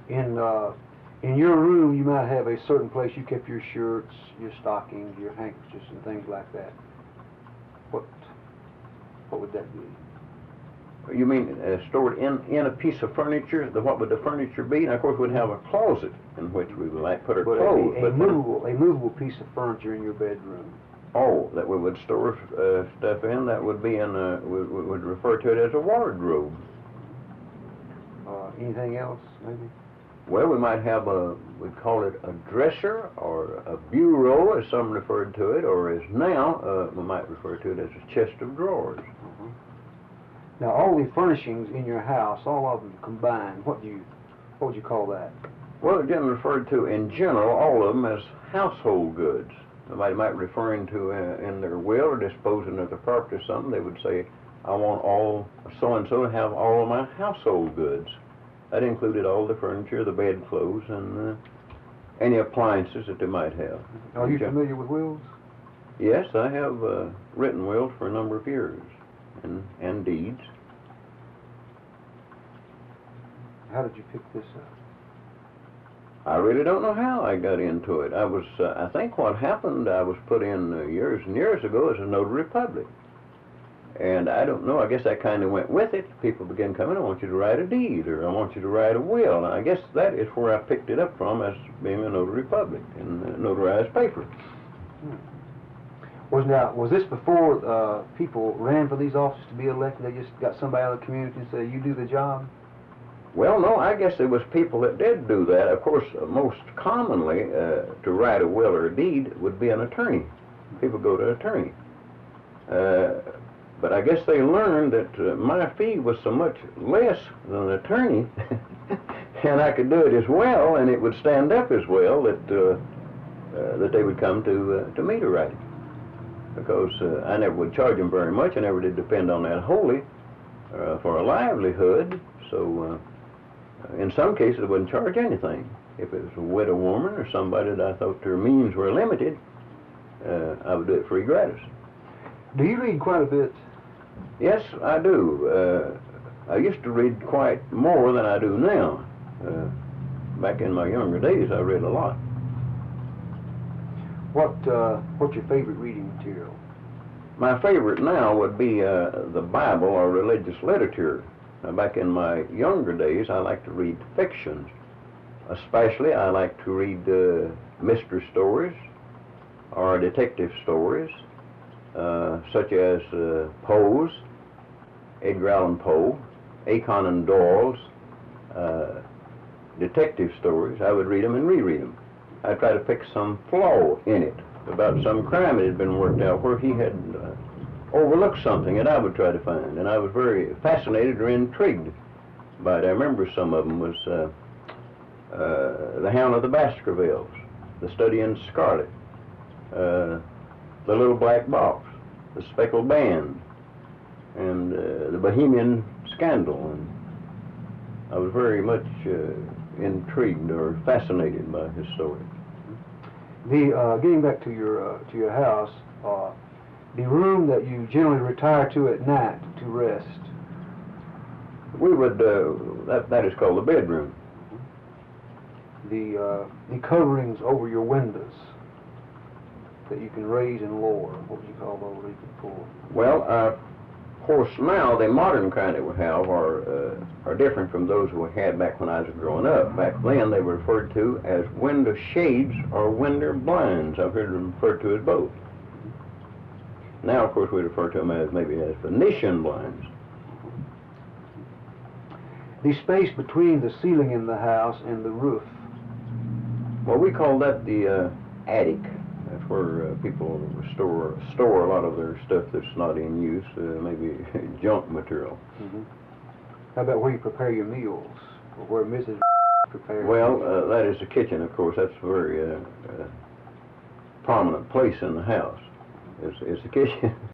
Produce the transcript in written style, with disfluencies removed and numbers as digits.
In your room, you might have a certain place you kept your shirts, your stockings, your handkerchiefs, and things like that. What would that be? You mean stored in a piece of furniture? What would the furniture be? And of course, we'd have a closet in which we would like put our clothes. A movable piece of furniture in your bedroom. Oh, that we would store stuff in. That would be in we would refer to it as a wardrobe. Anything else, maybe? Well, we might have we'd call it a dresser or a bureau, as some referred to it, or as now we might refer to it as a chest of drawers. Now, all the furnishings in your house, all of them combined, what would you call that? Well, again, referred to in general, all of them as household goods. Somebody might referring to in their will or disposing of the property or something, they would say, I want all so-and-so to have all of my household goods. That included all the furniture, the bedclothes, and any appliances that they might have. Are you familiar with wills? Yes, I have written wills for a number of years, and deeds. How did you pick this up? I really don't know how I got into it. I think what happened, I was put in years and years ago as a notary public. And I don't know, I guess I kind of went with it. People began coming, I want you to write a deed, or I want you to write a will. And I guess that is where I picked it up from, as being a notary public and notarized paper. Was this before people ran for these offices to be elected? They just got somebody out of the community and said, you do the job? Well, no, I guess there was people that did do that. Of course, most commonly, to write a will or a deed would be an attorney. People go to an attorney. But I guess they learned that my fee was so much less than an attorney, and I could do it as well, and it would stand up as well, that they would come to me to write it. Because I never would charge them very much. I never did depend on that wholly for a livelihood. So in some cases, I wouldn't charge anything. If it was a widow woman or somebody that I thought their means were limited, I would do it free gratis. Do you read quite a bit? Yes, I do. I used to read quite more than I do now. Back in my younger days, I read a lot. What's your favorite reading material? My favorite now would be the Bible or religious literature. Back in my younger days, I like to read fictions. Especially, I like to read mystery stories or detective stories, such as Poe's, Edgar Allan Poe, A. Conan Doyle's detective stories. I would read them and reread them. I'd try to pick some flaw in it, about some crime that had been worked out where he had overlooked something that I would try to find. And I was very fascinated or intrigued by it. I remember some of them was The Hound of the Baskervilles, The Study in Scarlet, The Little Black Box, The Speckled Band, and The Bohemian Scandal. And I was very much intrigued or fascinated by his story. Getting back to your house, the room that you generally retire to at night to rest. We would that is called the bedroom. The coverings over your windows that you can raise and lower. What would you call those? You can pull. Well, of course, now the modern kind that we have are different from those we had back when I was growing up. Back then, they were referred to as window shades or window blinds. I've heard them referred to as both. Now, of course, we refer to them as maybe as Venetian blinds. The space between the ceiling in the house and the roof. Well, we call that the attic. That's where people store a lot of their stuff that's not in use, maybe junk material. Mm-hmm. How about where you prepare your meals, or where Mrs. prepares? Well, that is the kitchen, of course. That's a very prominent place in the house. It's the kitchen.